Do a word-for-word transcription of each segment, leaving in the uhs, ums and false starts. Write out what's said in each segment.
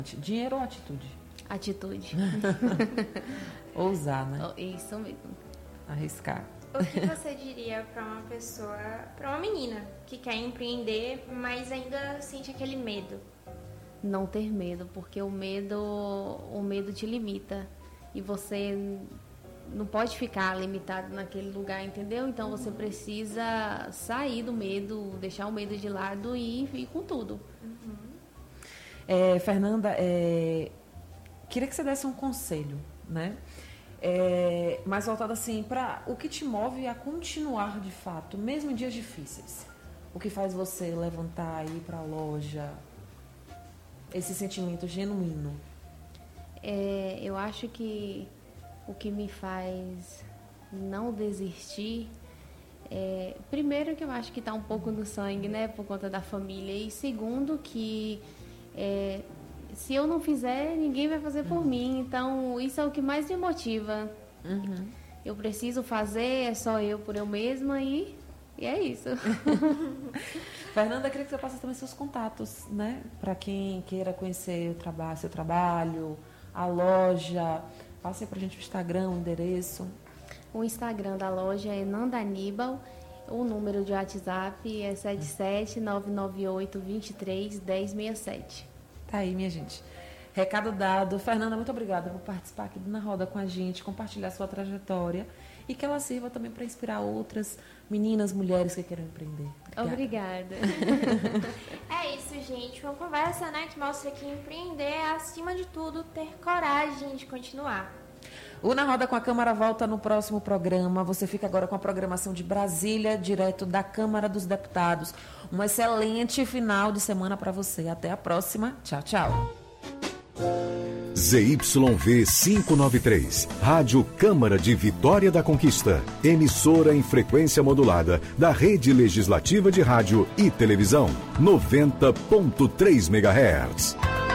Dinheiro ou atitude? Atitude. Ousar, né? Isso mesmo. Arriscar. O que você diria para uma pessoa, para uma menina que quer empreender, mas ainda sente aquele medo? Não ter medo, porque o medo, o medo te limita. E você não pode ficar limitado naquele lugar, entendeu? Então uhum. você precisa sair do medo, deixar o medo de lado e ir com tudo. Uhum. É, Fernanda, é, queria que você desse um conselho, né? É, mais voltado assim para o que te move a continuar de fato, mesmo em dias difíceis. O que faz você levantar, ir para a loja, esse sentimento genuíno. É, eu acho que o que me faz não desistir é, primeiro que eu acho que está um pouco no sangue, né, por conta da família, e segundo que é, se eu não fizer, ninguém vai fazer por uhum. mim. Então, isso é o que mais me motiva. Uhum. Eu preciso fazer, é só eu por eu mesma e, e é isso. Fernanda, eu queria que você passasse também seus contatos, né? Para quem queira conhecer o trabalho, seu trabalho, a loja. Passe para a gente o Instagram, o endereço. O Instagram da loja é Nanda Aníbal. O número de WhatsApp é sete sete nove nove oito dois três um zero seis sete. Tá aí, minha gente. Recado dado. Fernanda, muito obrigada por participar aqui do Na Roda com a gente, compartilhar sua trajetória e que ela sirva também para inspirar outras meninas, mulheres que queiram empreender. Obrigada. É isso, gente. Uma conversa, né, que mostra que empreender é, acima de tudo, ter coragem de continuar. O Na Roda com a Câmara volta no próximo programa. Você fica agora com a programação de Brasília, direto da Câmara dos Deputados. Um excelente final de semana para você. Até a próxima. Tchau, tchau. Z Y V quinhentos e noventa e três, Rádio Câmara de Vitória da Conquista, emissora em frequência modulada da Rede Legislativa de Rádio e Televisão, noventa ponto três megahertz.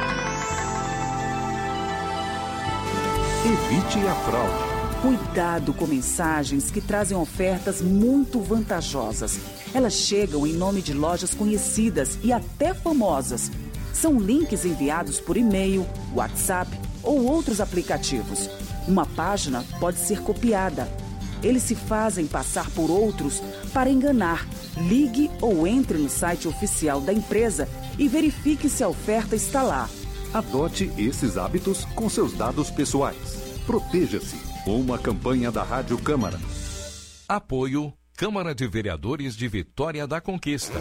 Evite a fraude. Cuidado com mensagens que trazem ofertas muito vantajosas. Elas chegam em nome de lojas conhecidas e até famosas. São links enviados por e-mail, WhatsApp ou outros aplicativos. Uma página pode ser copiada. Eles se fazem passar por outros para enganar. Ligue ou entre no site oficial da empresa e verifique se a oferta está lá. Adote esses hábitos com seus dados pessoais. Proteja-se. Uma campanha da Rádio Câmara. Apoio Câmara de Vereadores de Vitória da Conquista.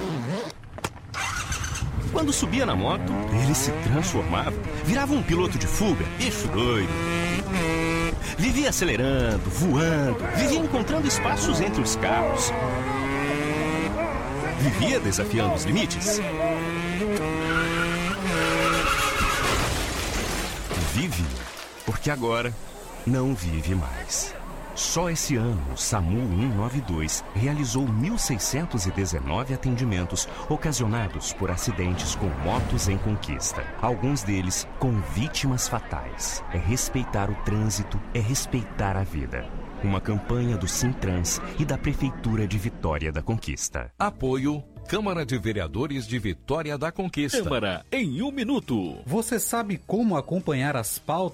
Quando subia na moto, ele se transformava, virava um piloto de fuga, bicho doido. Vivia acelerando, voando, vivia encontrando espaços entre os carros. Vivia desafiando os limites. Vive, porque agora não vive mais. Só esse ano, o SAMU cento e noventa e dois realizou mil seiscentos e dezenove atendimentos ocasionados por acidentes com motos em conquista. Alguns deles com vítimas fatais. É respeitar o trânsito, é respeitar a vida. Uma campanha do Sintrans e da Prefeitura de Vitória da Conquista. Apoio Câmara de Vereadores de Vitória da Conquista. Câmara em um minuto. Você sabe como acompanhar as pautas